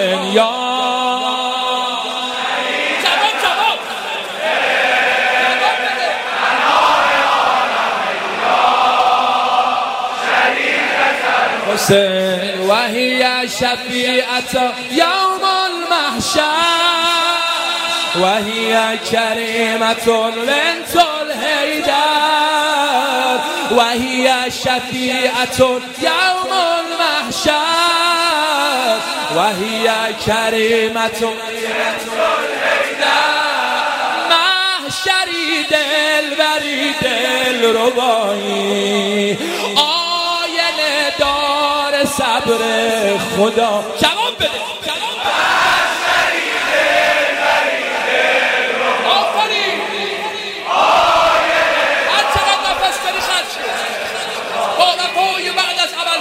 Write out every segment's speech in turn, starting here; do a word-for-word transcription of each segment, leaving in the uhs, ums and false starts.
یا حسین و هی شفیعت یوم المحشر و هی کریمت بنت الحیدر و هی شفیعت یوم المحشر و هی کریمت بنت الحیدر محشری دلبری دلربایی آینه دار صبر خدا. جواب بده. محشری دلبری دلربایی آفرین آینه هر چقدر نفس بری خرج باقی بعد از عمل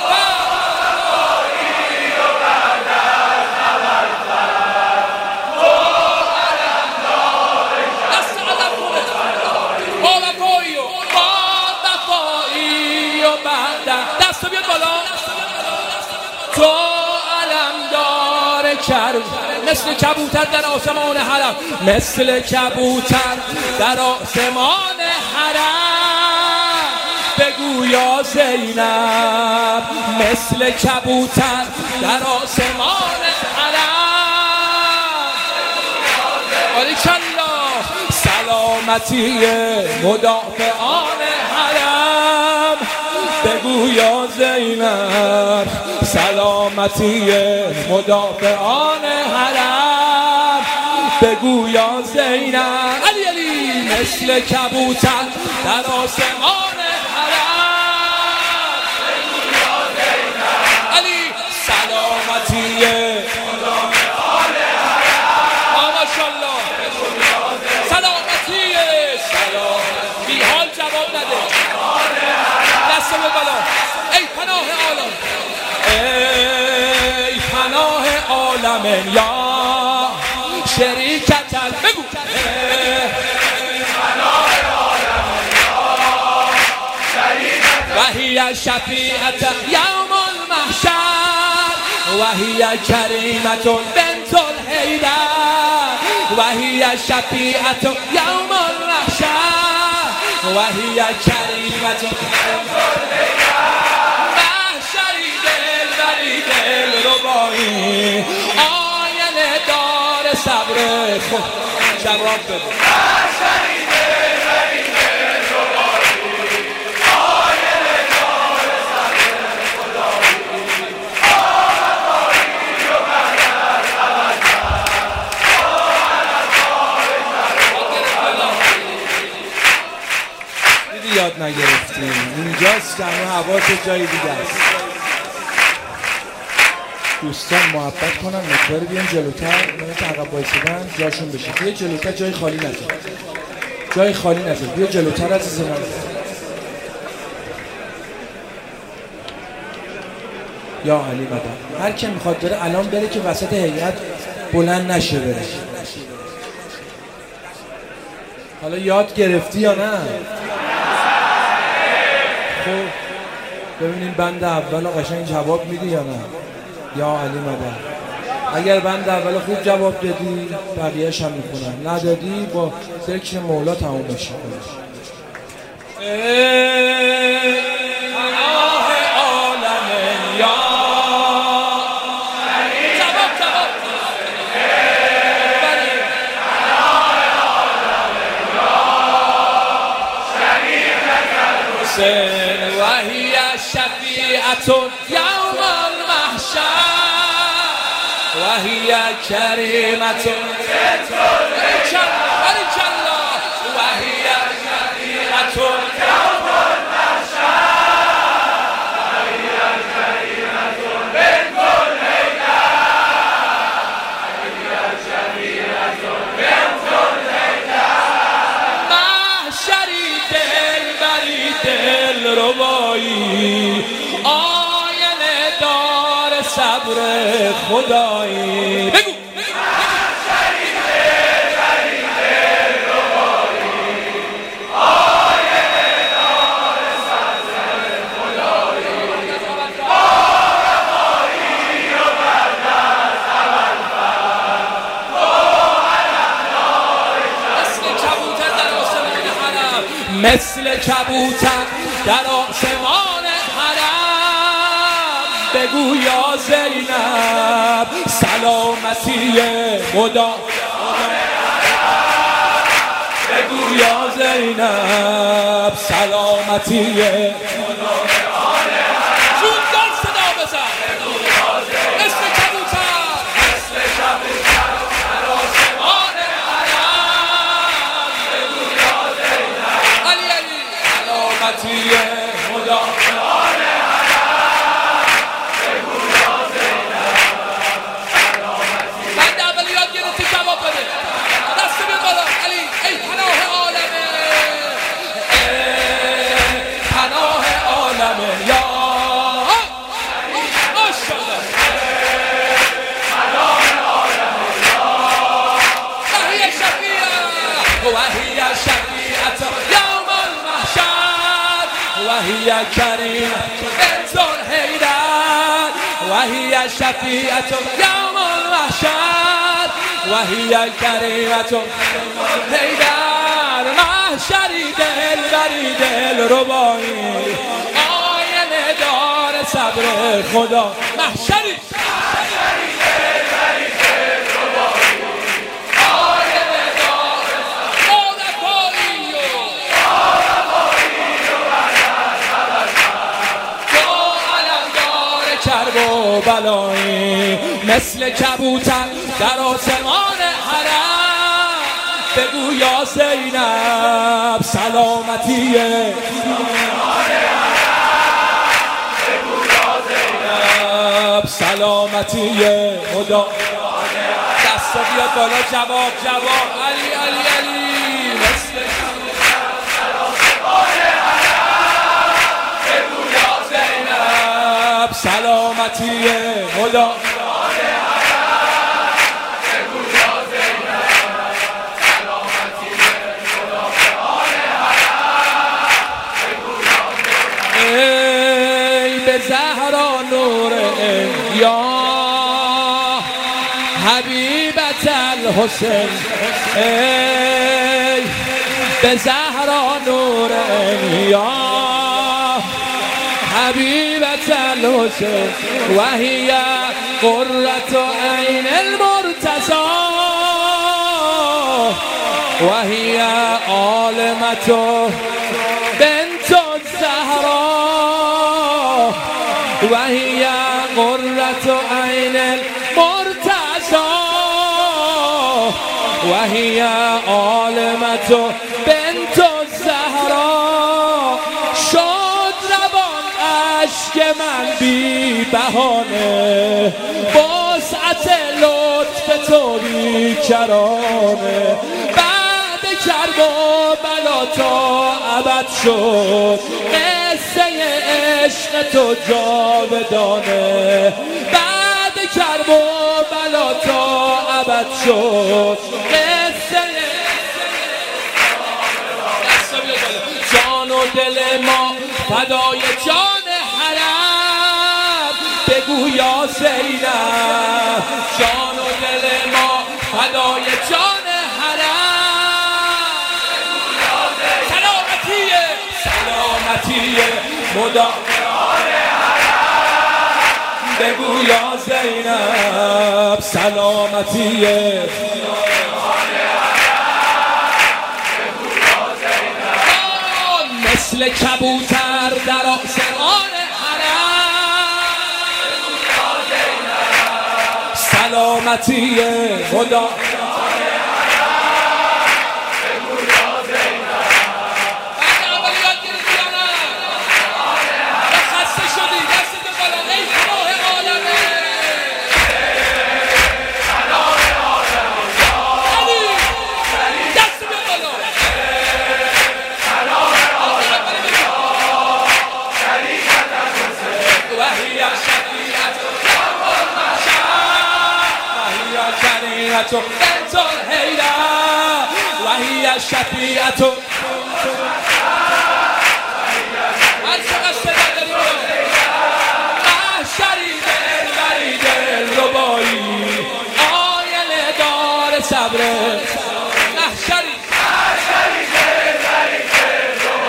دست بیاد بالا. تو علمدار کرم مثل کبوتر در آسمان حرم مثل کبوتر در آسمان حرم بگو یا زینب مثل کبوتر در آسمان حرم باریکالله سلامتی مدافعان حرم بگو یا زینب سلامتی مدافعان حرم بگو یا زینب علی علی مثل کبوتر در آسمان حرم بگو یا زینب علی سلامتی مدافعان حرم ماشاءالله سلامتی سلام بی حال جواب نده دست به بالا. ای پناه عالم ای پناه عالم یا شریکتن بگو ای پناه عالم یا شریکتن و هی شفیعت یوم المحشر و هی کریمت بنت الحیدر و هی شفیعت یوم المحشر و هی کریمت محشری دلبری دلربایی آینه دار صبر خود. جواب بده. محشری دلبری دلربایی آینه دار صبر خدایی آمدایی و بعد از عمل یاد نگرفتیم اینجاست که همه حواس جای دیگه است. دوستان محبت کنن مقدار بیان جلوتر من که عقب بایستدن جاشون بشه. بیا جلوتر جای خالی نذار جای خالی نذار بیا جلوتر عزیز من. یا علی مدد هر کی میخواد داره الان بره که وسط هیئت بلند نشه بره. حالا یاد گرفتی یا نه؟ خب ببینیم بند اول قشنگ جواب میدی یا نه. یا علی مدد اگر بند اول خوب جواب دادی بقیه‌اش هم میکنن ندادی با ذکر مولا تموم میشه. پناه عالم یا جواب جواب حسین و هی شفیعت یوم المحشر و هی کریمت بنت الحیدر و هی شفیعت یوم المحشر و هی کریمت بنت الحیدر بنت الحیدر محشری دلبری دلربایی آینه دار صبر خدایی بگو محشری دلبری دلربایی آینه دار صبر خدایی آرمایی و بعد از عمل مثل کبوتر در آسمان حرم بگو یا زینب سلامتی مدام بگو یا زینب سلامتی مدام جون دار صدا بزن بگو یا زینب مثل کبوتر مثل کبوتر در آسمان حرم بگو یا زینب علی علی سلامتی مدام وهي شفيعة يوم المحشر وهي كريمة بنت الحيدر وهي شفيعة يوم المحشر وهي كريمة الحيدر محشری دلبری دلربایی آینه دار صبر خدا محشری کرب و بلایی مثل کبوتر در آسمان حرم بگو یا زینب سلامتی زینب سلامتی خدا دست بیاد بالا جواب جواب علی علی علی مثل کبوتر در آسمان حرم بگو یا زینب سلامتی خدا ای به زهرا نور یا حبیبت الحسین ای به زهرا نور یا حبیبت الحسین وهی قرة عین المرتضی وهی عالمة بنت الزهرا وهي قرة عين المرتضى وهي عالمة بنت الزهرا شد روان اشک من بی بهانه وسعت لطف تو بی کرانه بعد کرب و بلا تا ابد شد قصه عشق تو جاودانه بعد کرب و بلا تا ابد شد قصه جان و دل ما فدای جان حرم بگو یا زینب جان و دل ما فدای جان سلامتی مدام بگو یا زینب سلامتی مثل کبوتر در آسمان حرم سلامتی خدا بنت الحیدر وهي شفیعة محشری دلبری دلربایی آینه دار صبر محشری محشری دلبری دلربایی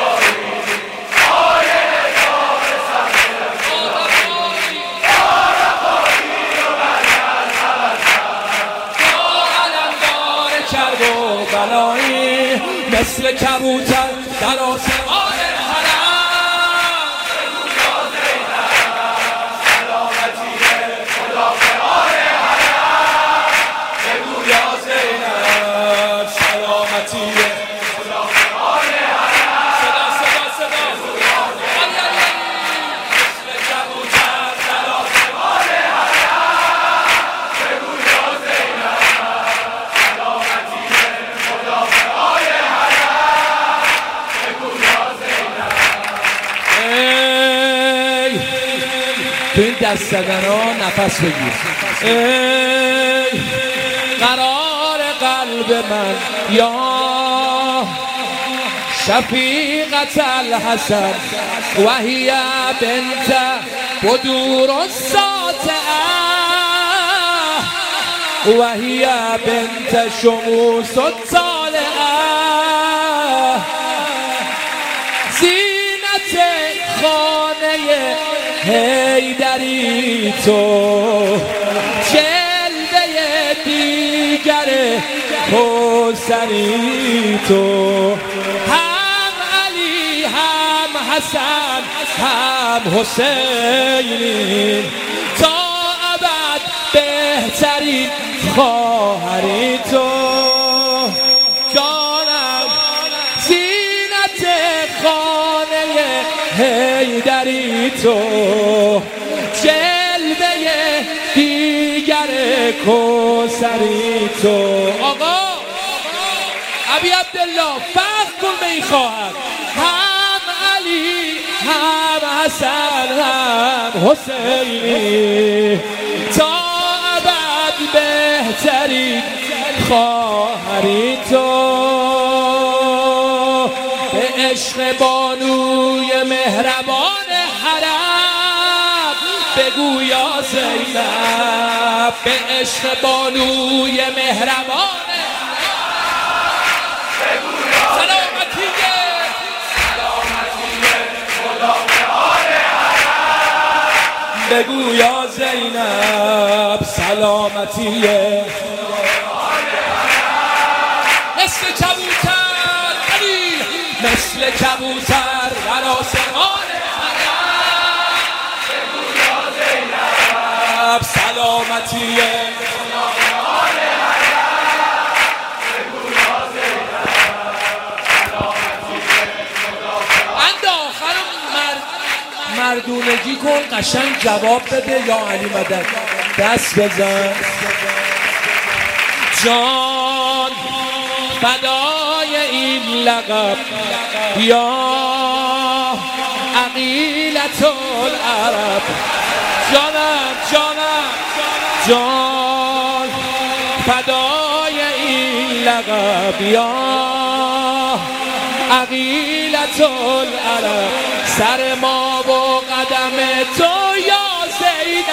مثل کبوتر در آسمان حرم. تو این دست زدن ها نفس بگیر. ای قرار قلب من یا شفیقت الحسن و هی بنت بدور الساطعه و هی بنت شموس الطالعه زینت خانه حیدری تو جلوه دیگر کوثری تو هم علی هم حسن هم حسینی تا ابد بهترین خواهری تو جانم زینت خانه حیدری تو جلوه دیگر کوثری تو. آقا ابی عبدالله فخر کن به این خواهر هم علی هم حسن هم حسینی تا ابد بهترین خواهری تو به عشق بانوی مهربان حرم بگو یا زینب به عشق بانوی مهربان بگو یا زینب سلامتیه مثل کبوتر علی مثل کبوتر در آسمان حرم بگو یا زینب سلامتیه مردونگی کن قشنگ جواب بده یا علی مدد دست بزن. جان فدای این لقب یا عقیلة العرب جانم جانم جان فدای این لقب یا عقیلة العرب سر ما و قدم تو یا زینب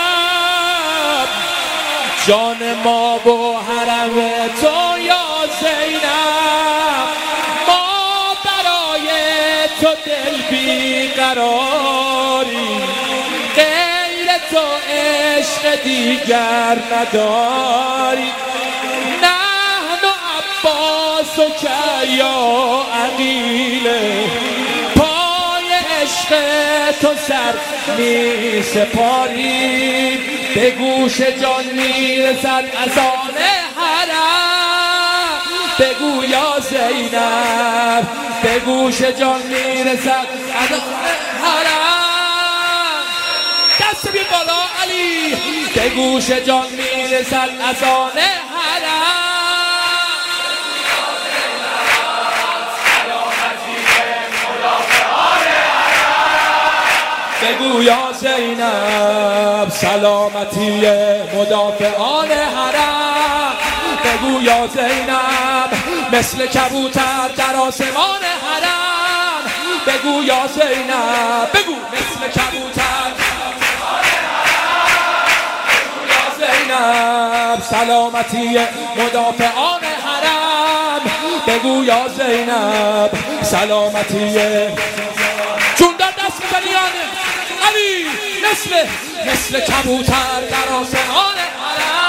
جان ما و حرم تو یا زینب ما برای تو دل بیقراری غیر تو عشق دیگر نداری نحن عباس و که یا عقیله تو سر می سپاریم به گوش جان می رسد از آن حرم بگو یا زینب به گوش جان می رسد از آن حرم دست بی بالا علی به گوش جان می رسد از آن حرم بگو یا زینب سلامتی مدافعان حرم بگو یا زینب مثل کبوتر در آسمان حرم بگو یا زینب بگو مثل کبوتر بگو یا زینب سلامتی مدافعان حرم بگو یا زینب سلامتی چون در دست میزنیانه علی مثل مثل کبوتر در آسمان حرم